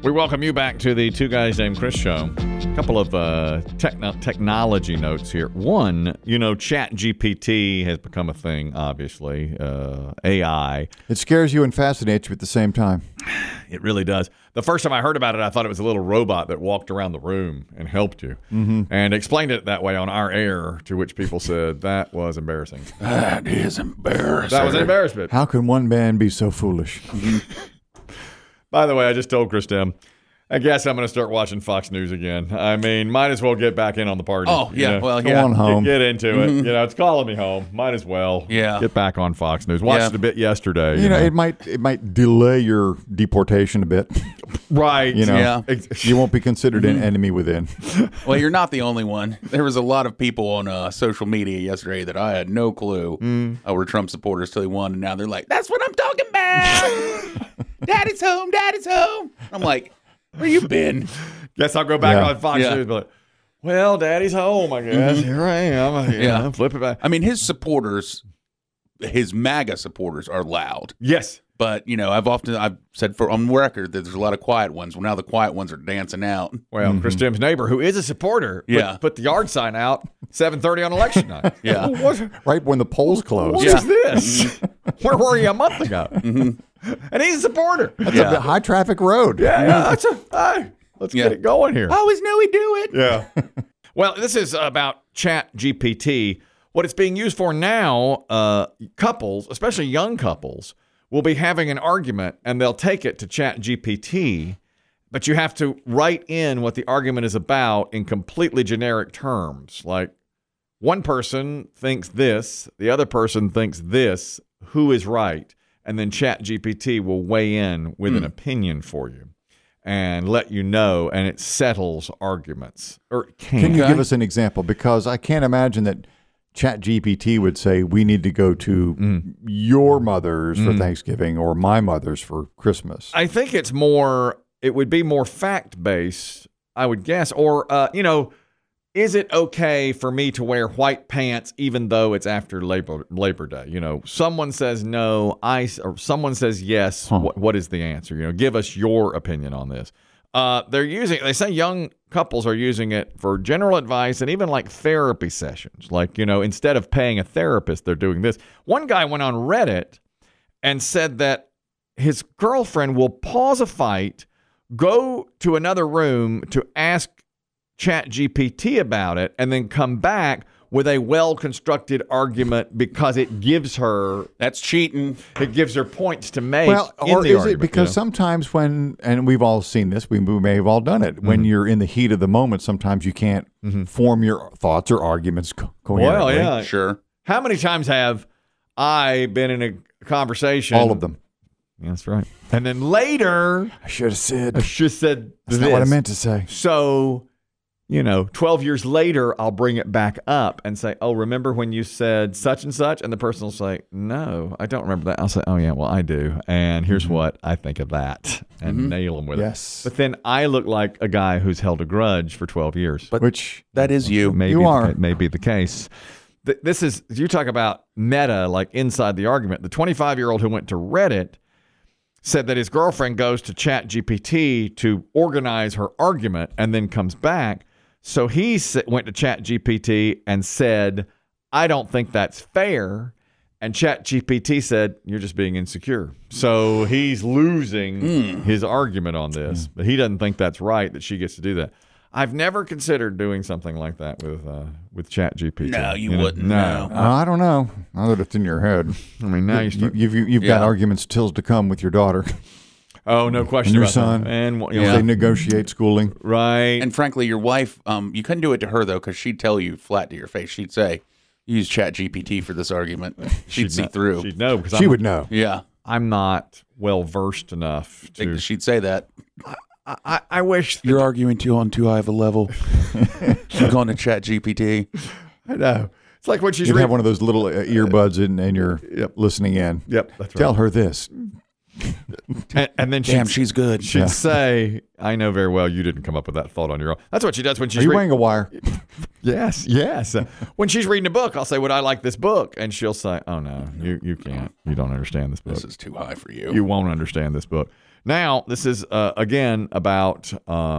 We welcome you back to the Two Guys Named Chris show. A couple of technology notes here. One, ChatGPT has become a thing, obviously. AI. It scares you and fascinates you at the same time. It really does. The first time I heard about it, I thought it was a little robot that walked around the room and helped you. And explained it that way on our air, to which people said, that was embarrassing. That is embarrassing. That was an embarrassment. How can one man be so foolish? By the way, I just told Christem, I guess I'm going to start watching Fox News again. I mean, might as well get back in on the party. Oh, yeah. Well, Go yeah. on home. Get into it. It's calling me home. Might as well. Yeah. Get back on Fox News. Watched it a bit yesterday. It might delay your deportation a bit. Right. Yeah. You won't be considered an enemy within. Well, you're not the only one. There was a lot of people on social media yesterday that I had no clue were Trump supporters till he won, and now they're like, "That's what I'm talking about. Daddy's home. Daddy's home." I'm like, "Where you been?" Guess I'll go back Yeah. on Fox Yeah. News and be like, well, Daddy's home, I guess. Here I am. Flip it back. I mean, his supporters, his MAGA supporters, are loud. Yes. But I've said on record that there's a lot of quiet ones. Well, now the quiet ones are dancing out. Well, Christem's neighbor, who is a supporter, put the yard sign out 7:30 on election night. Yeah. Right when the polls close. What is this? Where were you a month ago? And he's a supporter. That's a high traffic road. Let's get it going here. I always knew he'd do it. Yeah. Well, this is about ChatGPT. What it's being used for now, couples, especially young couples, will be having an argument and they'll take it to ChatGPT, but you have to write in what the argument is about in completely generic terms. Like, one person thinks this, the other person thinks this, who is right? And then ChatGPT will weigh in with an opinion for you and let you know, and it settles arguments. Or it Can you give us an example? Because I can't imagine that ChatGPT would say we need to go to your mother's for Thanksgiving or my mother's for Christmas. I think it would be more fact-based, I would guess. Or, is it okay for me to wear white pants even though it's after Labor Day? Someone says no, or someone says yes. What is the answer? Give us your opinion on this. They say young couples are using it for general advice and even like therapy sessions. Like, instead of paying a therapist, they're doing this. One guy went on Reddit and said that his girlfriend will pause a fight, go to another room to ask ChatGPT about it, and then come back with a well-constructed argument because it gives her... That's cheating. It gives her points to make Well, in or the is argument. it because sometimes and we've all seen this, we may have all done it, when you're in the heat of the moment, sometimes you can't form your thoughts or arguments coherently. Well, yeah. Sure. How many times have I been in a conversation? All of them. Yeah, that's right. And then later... I should have said. That's not what I meant to say. So... 12 years later, I'll bring it back up and say, oh, remember when you said such and such? And the person will say, no, I don't remember that. I'll say, oh, yeah, well, I do. And here's what I think of that. And nail them with Yes. it. But then I look like a guy who's held a grudge for 12 years. But Which that is you. Maybe You are. May be the case. This is, you talk about meta, like inside the argument. The 25-year-old who went to Reddit said that his girlfriend goes to ChatGPT to organize her argument and then comes back. So he went to ChatGPT and said, I don't think that's fair. And ChatGPT said, you're just being insecure. So he's losing his argument on this. But he doesn't think that's right that she gets to do that. I've never considered doing something like that with ChatGPT. No, you wouldn't. No. I don't know. Now that it's in your head. I mean, now You've got arguments still to come with your daughter. Oh, no question And your about son. that. And If they negotiate schooling. right. And frankly, your wife, you couldn't do it to her, though, because she'd tell you flat to your face. She'd say, use ChatGPT for this argument. She'd see through. She'd know because She would know. Yeah. I'm not well versed enough to. She'd say that. I wish You're arguing on too high of a level. You're going to ChatGPT. I know. It's like when she's You'd have one of those little earbuds and you're listening in. Yep, that's right. Tell her this. And then Damn, she's good. she'd say, I know very well you didn't come up with that thought on your own. That's what she does when she's Are you wearing a wire? Yes. When she's reading a book, I'll say, would I like this book? And she'll say, oh, no, you can't. You don't understand this book. This is too high for you. You won't understand this book. Now, this is, again, about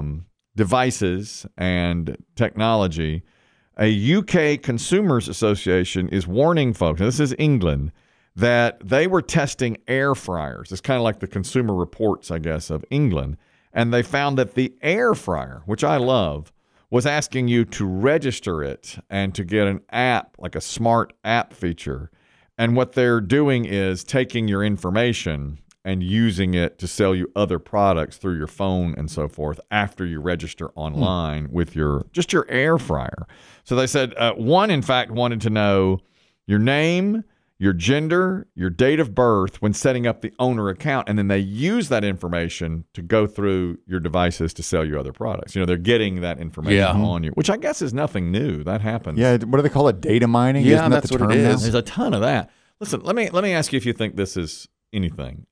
devices and technology. A UK Consumers Association is warning folks, and this is England, that they were testing air fryers. It's kind of like the Consumer Reports, I guess, of England. And they found that the air fryer, which I love, was asking you to register it and to get an app, like a smart app feature. And what they're doing is taking your information and using it to sell you other products through your phone and so forth after you register online with your air fryer. So they said one, in fact, wanted to know your name, your gender, your date of birth when setting up the owner account, and then they use that information to go through your devices to sell you other products. You know, they're getting that information on you, which I guess is nothing new. That happens. Yeah, what do they call it? Data mining? Yeah, Isn't that that's the what term it now? is. There's a ton of that. Listen, let me ask you if you think this is anything.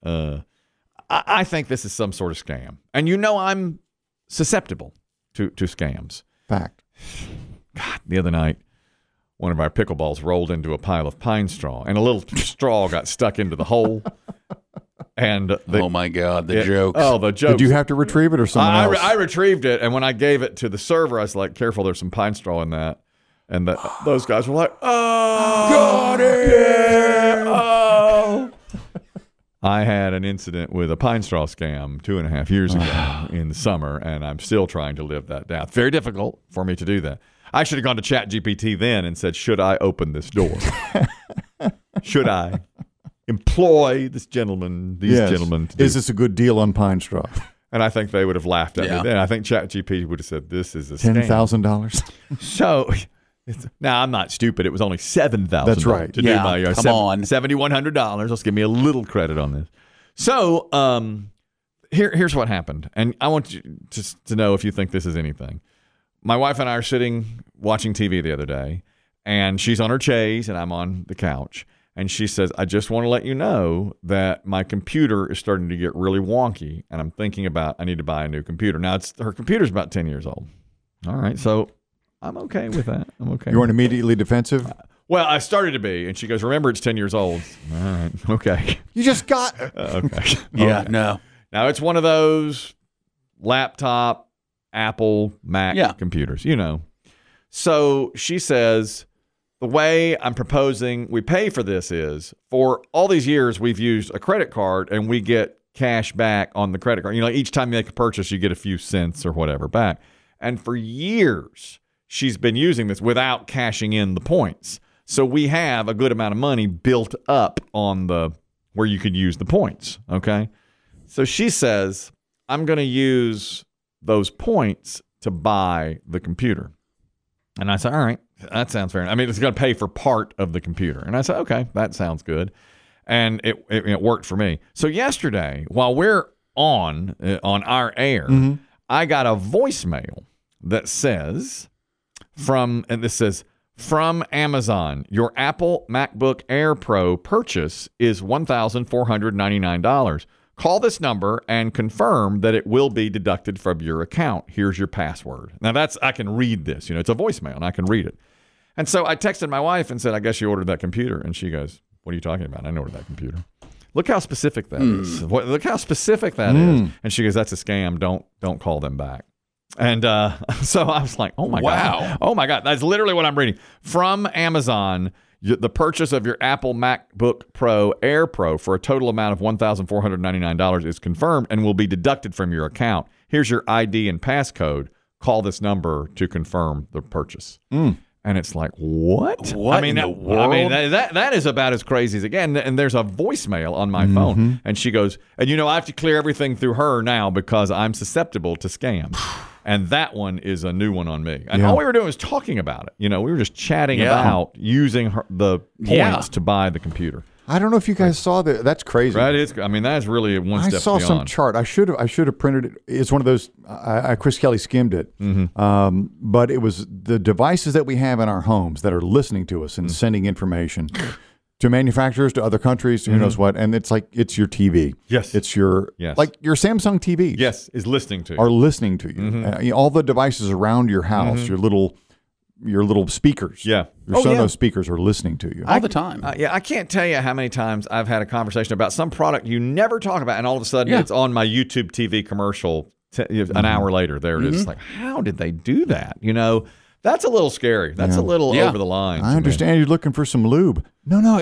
I think this is some sort of scam. And you know I'm susceptible to scams. Fact. God, the other night, one of our pickleballs rolled into a pile of pine straw, and a little straw got stuck into the hole. And oh my God, the jokes. Oh, the jokes. Did you have to retrieve it or someone else? I retrieved it, and when I gave it to the server, I was like, careful, there's some pine straw in that. And those guys were like, oh, got it! Yeah, oh. I had an incident with a pine straw scam 2.5 years ago in the summer, and I'm still trying to live that down. It's very difficult for me to do that. I should have gone to ChatGPT then and said, should I open this door? Should I employ these gentlemen to do? Is this a good deal on pine straw? And I think they would have laughed at me then. I think ChatGPT would have said, this is a scam. $10,000? So... Now, I'm not stupid. It was only $7,000. That's right. To do my come on. $7,100. Let's give me a little credit on this. So here's what happened. And I want you to know if you think this is anything. My wife and I are sitting watching TV the other day, and she's on her chaise, and I'm on the couch. And she says, I just want to let you know that my computer is starting to get really wonky, and I'm thinking about I need to buy a new computer. Now, her computer's about 10 years old. All right, so... I'm okay with that. I'm okay. You weren't immediately defensive? Well, I started to be, and she goes, remember, it's 10 years old. All right, okay. You just got... Okay. Yeah, okay. no. Now, it's one of those laptop, Apple, Mac computers, you know. So she says, the way I'm proposing we pay for this is, for all these years, we've used a credit card, and we get cash back on the credit card. You know, each time you make a purchase, you get a few cents or whatever back. And for years... she's been using this without cashing in the points. So we have a good amount of money built up on where you could use the points, okay? So she says, I'm going to use those points to buy the computer. And I said, all right, that sounds fair. I mean, it's going to pay for part of the computer. And I said, okay, that sounds good. And it worked for me. So yesterday, while we're on our air, I got a voicemail that says... from Amazon, your Apple MacBook Air Pro purchase is $1,499. Call this number and confirm that it will be deducted from your account. Here's your password. Now I can read this. You know, it's a voicemail and I can read it. And so I texted my wife and said, I guess you ordered that computer. And she goes, what are you talking about? I didn't order that computer. Look how specific that is. Look how specific that is. And she goes, that's a scam. Don't call them back. And so I was like, oh, my God. Oh, my God. That's literally what I'm reading. From Amazon, the purchase of your Apple MacBook Pro Air Pro for a total amount of $1,499 is confirmed and will be deducted from your account. Here's your ID and passcode. Call this number to confirm the purchase. And it's like, what? What in the world? I mean, that is about as crazy as it gets. And there's a voicemail on my phone. And she goes, and you know, I have to clear everything through her now because I'm susceptible to scams. And that one is a new one on me. And all we were doing was talking about it. You know, we were just chatting about using the points to buy the computer. I don't know if you guys saw that. That's crazy. Right? I mean, that's really one step beyond. I saw some chart. I should have printed it. It's one of those. Chris Kelly skimmed it. But it was the devices that we have in our homes that are listening to us and sending information to manufacturers, to other countries, to who knows what. And it's like, it's your TV. Yes. It's your, like your Samsung TV. Yes, is listening to you. Are listening to you. All the devices around your house, your little your little speakers. Yeah. Your Sonos speakers are listening to you. All the time. Yeah, I can't tell you how many times I've had a conversation about some product you never talk about, and all of a sudden it's on my YouTube TV commercial an hour later. There it is. It's like, how did they do that? You know, that's a little scary. That's a little over the line. I understand you're looking for some lube. No. No.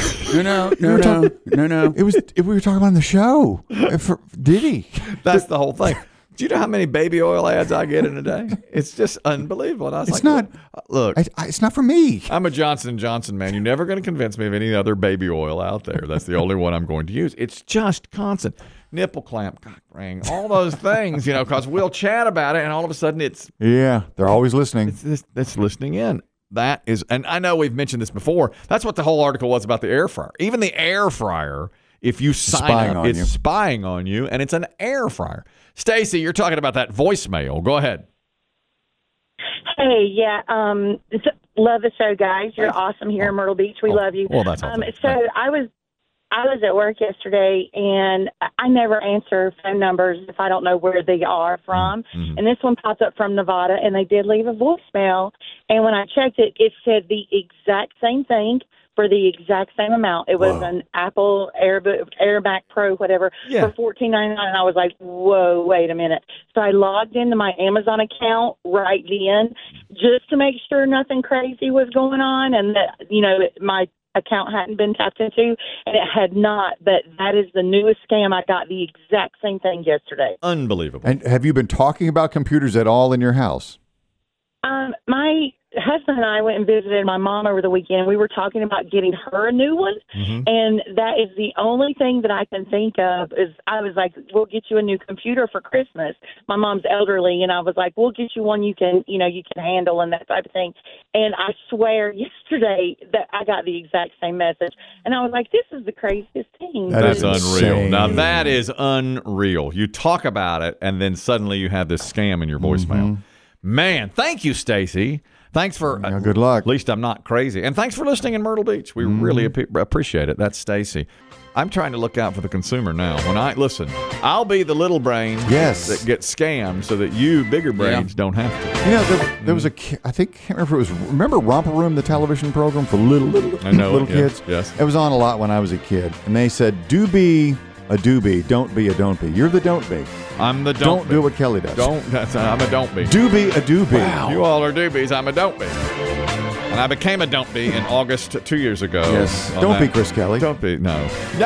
It was we were talking about in the show. Did he? That's the whole thing. Do you know how many baby oil ads I get in a day? It's just unbelievable. And I was look, it's not for me. I'm a Johnson & Johnson man. You're never going to convince me of any other baby oil out there. That's the only one I'm going to use. It's just constant. Nipple clamp, cock ring, all those things, you know, because we'll chat about it, and all of a sudden it's... Yeah, they're always listening. It's listening in. That is... And I know we've mentioned this before. That's what the whole article was about the air fryer. Even the air fryer, if you sign up, it's spying on you, and it's an air fryer. Stacy, you're talking about that voicemail. Go ahead. Hey, yeah. Love the show, guys. You're awesome here in Myrtle Beach. We love you. Well, that's awesome. So I was at work yesterday, and I never answer phone numbers if I don't know where they are from. Mm-hmm. And this one popped up from Nevada, and they did leave a voicemail. And when I checked it, it said the exact same thing for the exact same amount. It was an Apple AirMac Pro, whatever, for $14.99. And I was like, whoa, wait a minute. So I logged into my Amazon account right then just to make sure nothing crazy was going on and that, you know, my account hadn't been tapped into, and it had not. But that is the newest scam. I got the exact same thing yesterday. Unbelievable. And have you been talking about computers at all in your house? My husband and I went and visited my mom over the weekend. We were talking about getting her a new one, and that is the only thing that I can think of. Is I was like, we'll get you a new computer for Christmas. My mom's elderly, and I was like, we'll get you one you can handle and that type of thing. And I swear yesterday that I got the exact same message, and I was like, this is the craziest thing. That's unreal. Now that is unreal. You talk about it, and then suddenly you have this scam in your voicemail. Man, thank you, Stacy. Thanks for good luck. At least I'm not crazy. And thanks for listening in Myrtle Beach. We really appreciate it. That's Stacy. I'm trying to look out for the consumer now. When I listen, I'll be the little brain that gets scammed so that you bigger brains don't have to. You know, there was can't remember if it was, remember Romper Room, the television program for little kids? Yes. It was on a lot when I was a kid. And they said, do be a do be, don't be a don't be. You're the don't be. I'm the don't be. Do what Kelly does. I'm a don't be. Do be a do be. Wow. You all are doobies. I'm a don't be. And I became a don't be in August 2 years ago. Yes. Don't be Chris Kelly. Don't be. No.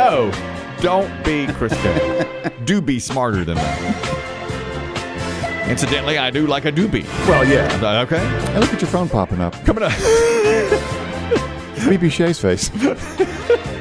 Don't be Chris Kelly. Do be smarter than that. Incidentally, I do like a doobie. Well, yeah. Okay. Hey, look at your phone popping up. Coming up. It's BB Shea's face.